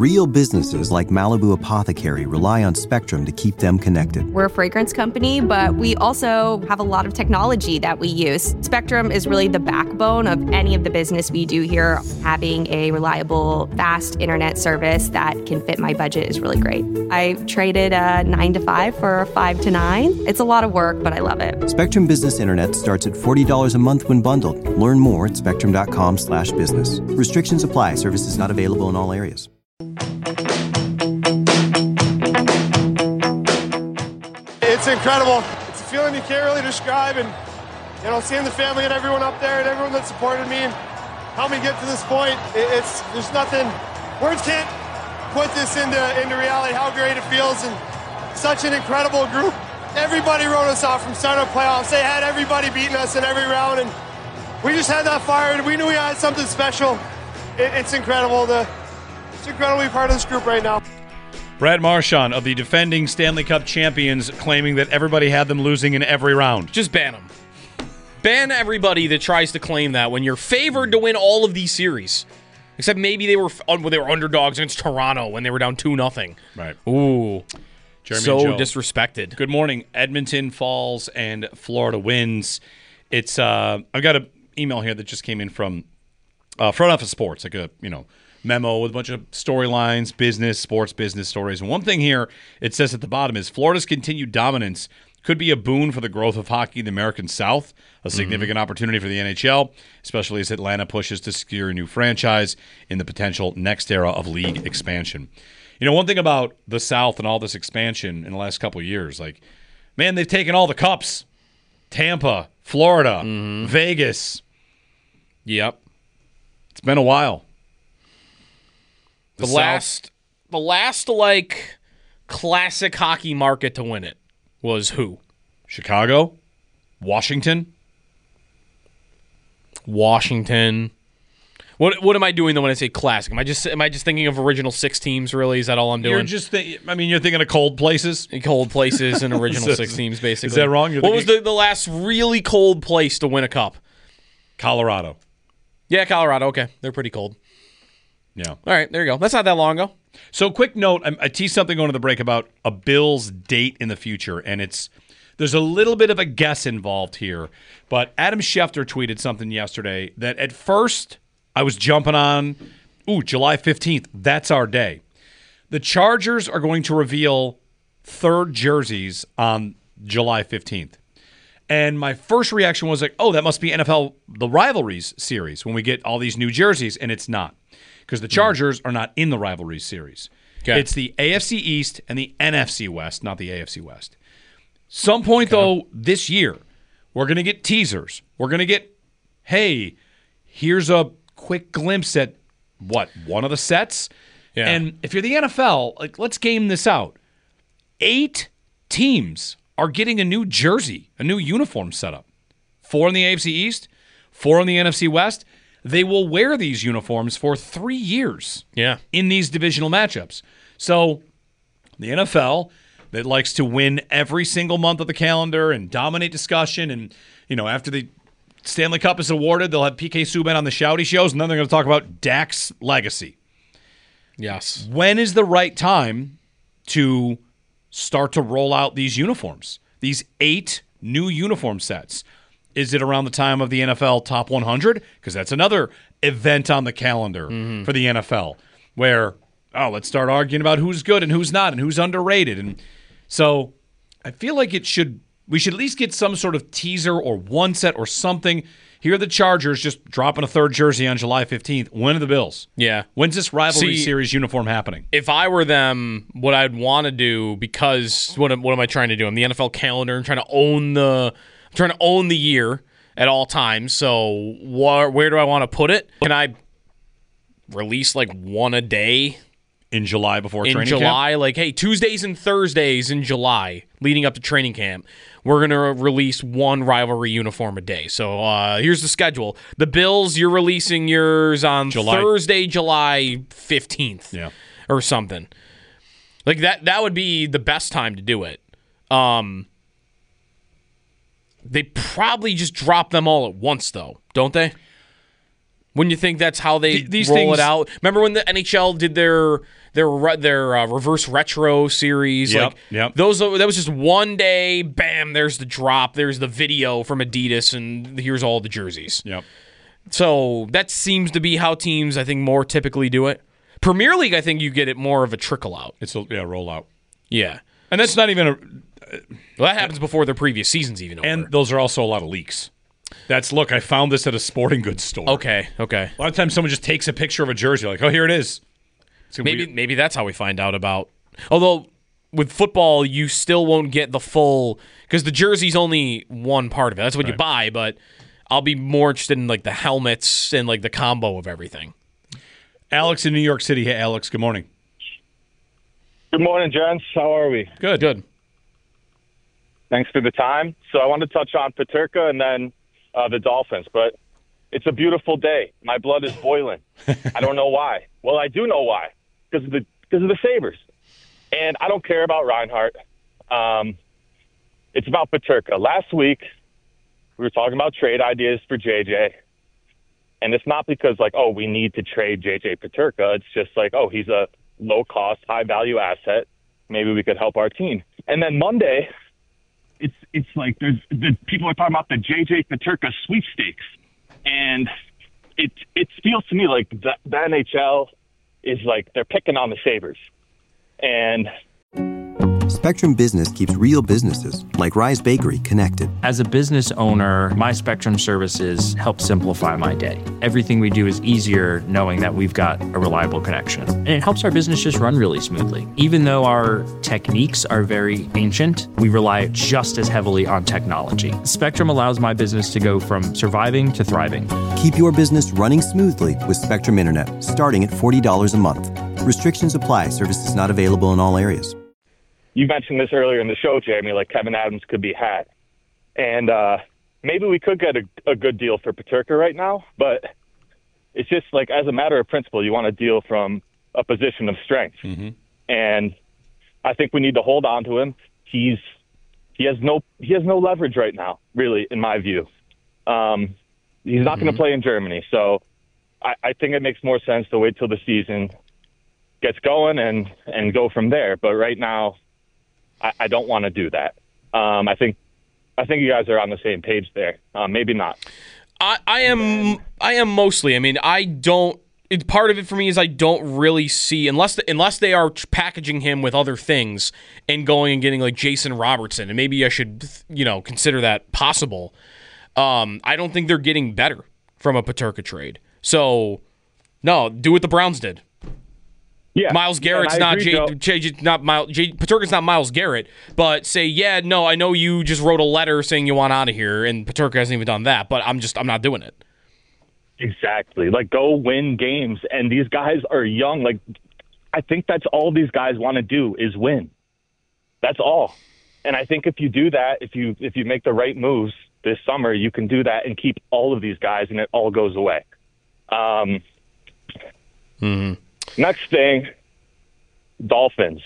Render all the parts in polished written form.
Real businesses like Malibu Apothecary rely on Spectrum to keep them connected. We're a fragrance company, but we also have a lot of technology that we use. Spectrum is really the backbone of any of the business we do here. Having a reliable, fast internet service that can fit my budget is really great. I traded a 9 to 5 for a 5 to 9. It's a lot of work, but I love it. Spectrum Business Internet starts at $40 a month when bundled. Learn more at spectrum.com/business. Restrictions apply. Services not available in all areas. It's incredible. It's a feeling you can't really describe, and seeing the family and everyone up there and everyone that supported me and helped me get to this point, there's nothing. Words can't put this into reality. How great it feels, and such an incredible group. Everybody wrote us off from startup playoffs. They had everybody beating us in every round, and we just had that fire, and we knew we had something special. It's incredible. It's incredible to be part of this group right now. Brad Marchand of the defending Stanley Cup champions claiming that everybody had them losing in every round. Just ban them. Ban everybody that tries to claim that when you're favored to win all of these series. Except maybe they were underdogs against Toronto when they were down 2-0. Right. Ooh. Jeremy so Joe. Disrespected. Good morning. Edmonton falls and Florida wins. It's I've got an email here that just came in from Front Office Sports, like a memo with a bunch of storylines, sports business stories. And one thing here it says at the bottom is Florida's continued dominance could be a boon for the growth of hockey in the American South, a significant opportunity for the NHL, especially as Atlanta pushes to secure a new franchise in the potential next era of league expansion. One thing about the South and all this expansion in the last couple of years, they've taken all the cups. Tampa, Florida, Vegas. Yep. It's been a while. The last classic hockey market to win it was who? Chicago? Washington. What am I doing though when I say classic? Am I just thinking of original 6 teams? Really, is that all I'm doing? You're just you're thinking of cold places. Cold places and original 6 teams, basically. Is that wrong? What was the last really cold place to win a cup? Colorado. Yeah, Colorado. Okay, they're pretty cold. Yeah. All right, there you go. That's not that long ago. So, quick note: I teased something going to the break about a Bills date in the future, and there's a little bit of a guess involved here. But Adam Schefter tweeted something yesterday that at first I was jumping on. July 15th. That's our day. The Chargers are going to reveal third jerseys on July 15th. And my first reaction was that must be NFL, the Rivalries series, when we get all these new jerseys, and it's not. Because the Chargers are not in the Rivalries series. Okay. It's the AFC East and the NFC West, not the AFC West. Some point, though, this year, we're going to get teasers. We're going to get, hey, here's a quick glimpse at, one of the sets? Yeah. And if you're the NFL, let's game this out. 8 teams are getting a new jersey, a new uniform setup. 4 in the AFC East, 4 in the NFC West. They will wear these uniforms for 3 years in these divisional matchups. So the NFL that likes to win every single month of the calendar and dominate discussion, and after the Stanley Cup is awarded, they'll have PK Subban on the Shouty shows, and then they're going to talk about Dak's legacy. Yes. When is the right time to start to roll out these uniforms? These 8 new uniform sets. Is it around the time of the NFL Top 100? Because that's another event on the calendar for the NFL where, let's start arguing about who's good and who's not and who's underrated. And so I feel like we should at least get some sort of teaser or one set or something. Here are the Chargers just dropping a third jersey on July 15th. When are the Bills? Yeah. When's this rivalry series uniform happening? If I were them, what I'd want to do, because what am I trying to do? I'm the NFL calendar. I'm trying to own the year at all times. So where do I want to put it? Can I release one a day in July before training camp? In July, hey, Tuesdays and Thursdays in July leading up to training camp, we're going to release one rivalry uniform a day. So here's the schedule. The Bills, you're releasing yours on Thursday, July 15th or something. That would be the best time to do it. They probably just drop them all at once, though, don't they? Wouldn't you think that's how they These roll things- it out? Remember when the NHL did their reverse retro series? Yep, yep. That was just one day. Bam! There's the drop. There's the video from Adidas, and here's all the jerseys. Yep. So that seems to be how teams, I think, more typically do it. Premier League, I think you get it more of a trickle out. It's a rollout. Yeah. And that's not even Well, that happens before their previous season's even over. and those are also a lot of leaks. Look, I found this at a sporting goods store. Okay. A lot of times someone just takes a picture of a jersey, like, oh, here it is. Maybe that's how we find out about. Although with football, you still won't get the full, because the jersey's only one part of it. That's what you buy, but I'll be more interested in like the helmets and like the combo of everything. Alex in New York City. Hey, Alex, good morning. Good morning, gents. How are we? Good. Thanks for the time. So I want to touch on Peterka and then the Dolphins, but it's a beautiful day. My blood is boiling. I don't know why. Well, I do know why, because of the Sabres. And I don't care about Reinhart. It's about Peterka. Last week, we were talking about trade ideas for JJ. And it's not because, like, oh, we need to trade JJ Peterka. It's just like, oh, he's a low-cost, high-value asset. Maybe we could help our team. And then Monday, it's like the people are talking about the JJ Peterka sweepstakes. And it feels to me like the NHL is like they're picking on the Sabres. And Spectrum Business keeps real businesses, like Rise Bakery, connected. As a business owner, my Spectrum services help simplify my day. Everything we do is easier knowing that we've got a reliable connection. And it helps our business just run really smoothly. Even though our techniques are very ancient, we rely just as heavily on technology. Spectrum allows my business to go from surviving to thriving. Keep your business running smoothly with Spectrum Internet, starting at $40 a month. Restrictions apply. Services not available in all areas. you mentioned this earlier in the show, Jamie, like Kevin Adams could be had. And maybe we could get a good deal for Peterka right now, but it's just like as a matter of principle, you want a deal from a position of strength. Mm-hmm. And I think we need to hold on to him. He has no leverage right now, really, in my view. He's not going to play in Germany. So I think it makes more sense to wait till the season gets going and go from there. But right now, I don't want to do that. I think you guys are on the same page there. Maybe not. I am mostly. I mean, I don't. Part of it for me is I don't really see unless they are packaging him with other things and going and getting like Jason Robertson, and maybe I should consider that possible. I don't think they're getting better from a Peterka trade. So no, do what the Browns did. Yeah, Miles Garrett's not Peterka's not Miles Garrett, but say, yeah, no, I know you just wrote a letter saying you want out of here, and Peterka hasn't even done that, but I'm not doing it. Exactly. Like, go win games, and these guys are young. Like, I think that's all these guys want to do is win. That's all. And I think if you do that, if you make the right moves this summer, you can do that and keep all of these guys, and it all goes away. Next thing, Dolphins.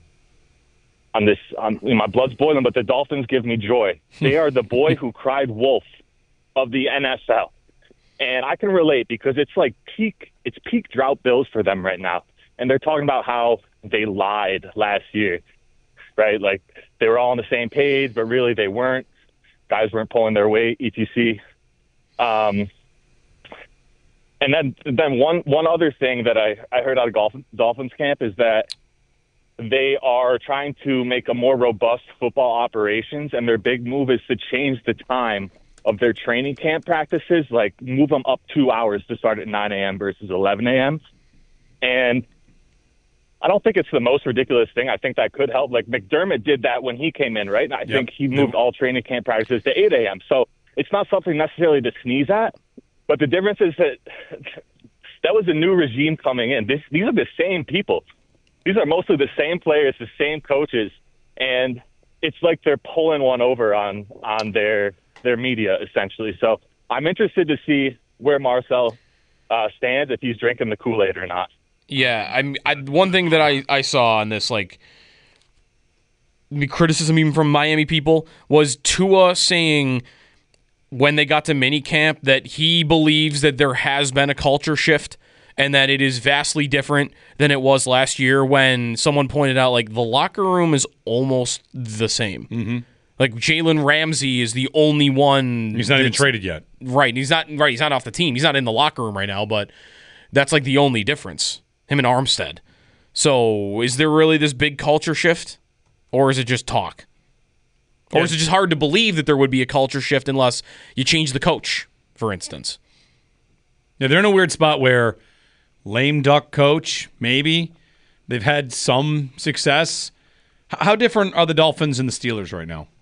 My blood's boiling, but the Dolphins give me joy. They are the boy who cried wolf of the NFL. And I can relate because it's like peak drought Bills for them right now. And they're talking about how they lied last year, right? Like they were all on the same page, but really they weren't. Guys weren't pulling their weight, etc. And then one other thing that I heard out of Dolphins camp is that they are trying to make a more robust football operations, and their big move is to change the time of their training camp practices, like move them up 2 hours to start at 9 a.m. versus 11 a.m. And I don't think it's the most ridiculous thing. I think that could help. Like McDermott did that when he came in, right? And I think he moved all training camp practices to 8 a.m. So it's not something necessarily to sneeze at. But the difference is that was a new regime coming in. These are the same people. These are mostly the same players, the same coaches. And it's like they're pulling one over on their media, essentially. So I'm interested to see where Marcel stands, if he's drinking the Kool-Aid or not. Yeah, one thing that I saw on this, like, criticism even from Miami people, was Tua saying when they got to minicamp that he believes that there has been a culture shift and that it is vastly different than it was last year when someone pointed out, like, the locker room is almost the same. Mm-hmm. Like, Jalen Ramsey is the only one. He's not even traded yet. Right. He's not off the team. He's not in the locker room right now, but that's like the only difference. Him and Armstead. So is there really this big culture shift? Or is it just talk? Or is it just hard to believe that there would be a culture shift unless you change the coach, for instance? Yeah, they're in a weird spot where lame duck coach, maybe. They've had some success. How different are the Dolphins and the Steelers right now?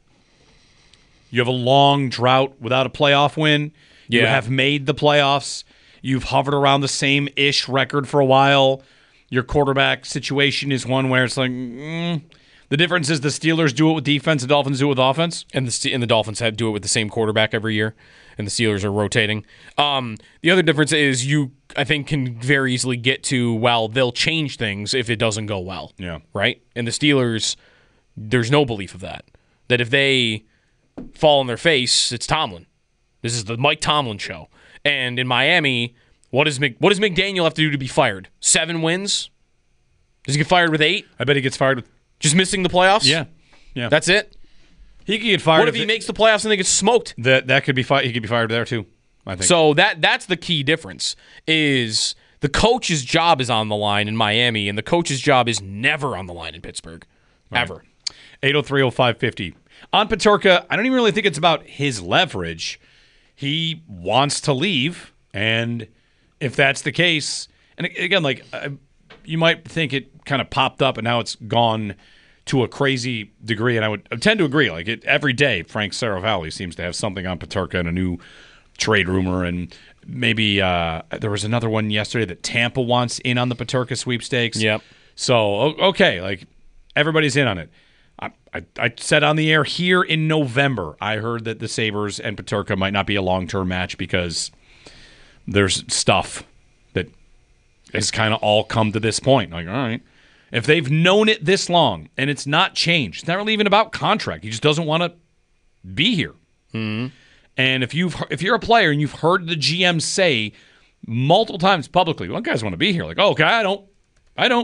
You have a long drought without a playoff win. You have made the playoffs. You've hovered around the same-ish record for a while. Your quarterback situation is one where it's like, The difference is the Steelers do it with defense, the Dolphins do it with offense. And the Dolphins do it with the same quarterback every year, and the Steelers are rotating. The other difference is you, I think, can very easily get to, well, they'll change things if it doesn't go well. Yeah. Right? And the Steelers, there's no belief of that. That if they fall on their face, it's Tomlin. This is the Mike Tomlin show. And in Miami, what does McDaniel have to do to be fired? 7 wins? Does he get fired with 8? I bet he gets fired with just missing the playoffs? Yeah. That's it? He could get fired. What if he makes the playoffs and they get smoked? That could be he could be fired there too, I think. So that's the key difference is the coach's job is on the line in Miami and the coach's job is never on the line in Pittsburgh. Right. Ever. 803-0550. On Peterka, I don't even really think it's about his leverage. He wants to leave, and if that's the case, and again, like you might think it kind of popped up and now it's gone to a crazy degree, and I would tend to agree. Like every day, Frank Saravalli seems to have something on Peterka and a new trade rumor, and maybe there was another one yesterday that Tampa wants in on the Peterka sweepstakes. Yep. So, okay, like everybody's in on it. I said on the air here in November, I heard that the Sabres and Peterka might not be a long-term match because there's stuff that has kind of all come to this point. Like, all right, if they've known it this long and it's not changed, it's not really even about contract. He just doesn't want to be here. Mm-hmm. And if you're a player and you've heard the GM say multiple times publicly, well, guys want to be here. Like, oh, okay, I don't.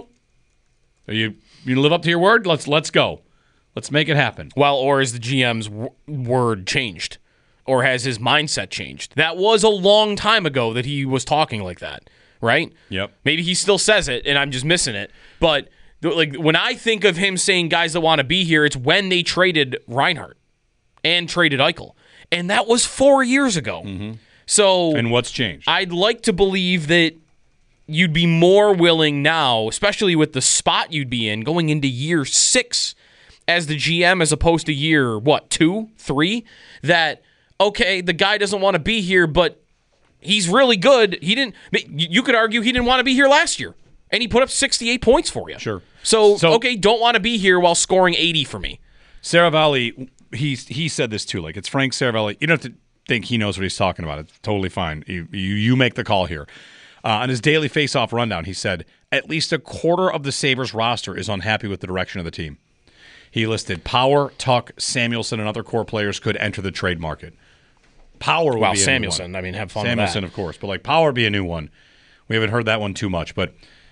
You live up to your word? Let's go. Let's make it happen. Well, or is the GM's word changed? Or has his mindset changed? That was a long time ago that he was talking like that, right? Yep. Maybe he still says it, and I'm just missing it. But like when I think of him saying guys that want to be here, it's when they traded Reinhart and traded Eichel. And that was 4 years ago. Mm-hmm. So, and what's changed? I'd like to believe that you'd be more willing now, especially with the spot you'd be in, going into year 6 as the GM as opposed to year, 2, 3, that, okay, the guy doesn't want to be here, but he's really good. You could argue he didn't want to be here last year, and he put up 68 points for you. Sure. So okay, don't want to be here while scoring 80 for me. Saravalli, he said this too. Like, it's Frank Saravalli. You don't have to think he knows what he's talking about. It's totally fine. You make the call here. On his daily face-off rundown, he said, at least a quarter of the Sabres roster is unhappy with the direction of the team. He listed Power, Tuck, Samuelson, and other core players could enter the trade market. Power would be Samuelson, a new one. I mean, have fun Samuelson, with that. of course. But, like, Power would be a new one. We haven't heard that one too much. But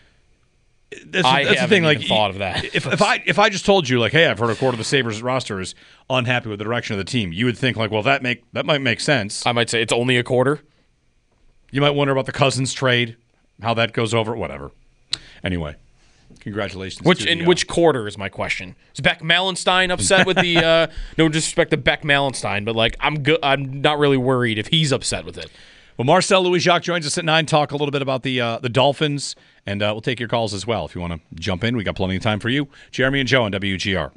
that's the thing. Like, thought of that. If I just told you, like, hey, I've heard a quarter of the Sabres roster is unhappy with the direction of the team, you would think, like, well, that might make sense. I might say it's only a quarter. You might wonder about the Cousins trade, how that goes over, whatever. Anyway. Congratulations. Which quarter is my question? Is Beck Malenstein upset with the no disrespect to Beck Malenstein, but like I'm not really worried if he's upset with it. Well, Marcel Louis-Jacques joins us at 9, talk a little bit about the Dolphins, and we'll take your calls as well. If you want to jump in, we got plenty of time for you. Jeremy and Joe on WGR.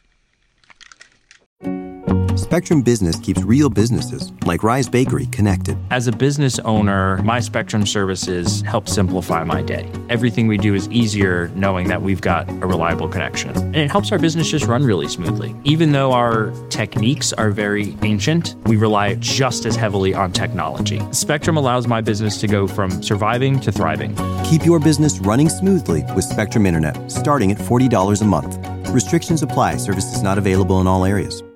Spectrum Business keeps real businesses, like Rise Bakery, connected. As a business owner, my Spectrum services help simplify my day. Everything we do is easier knowing that we've got a reliable connection. And it helps our business just run really smoothly. Even though our techniques are very ancient, we rely just as heavily on technology. Spectrum allows my business to go from surviving to thriving. Keep your business running smoothly with Spectrum Internet, starting at $40 a month. Restrictions apply. Services not available in all areas.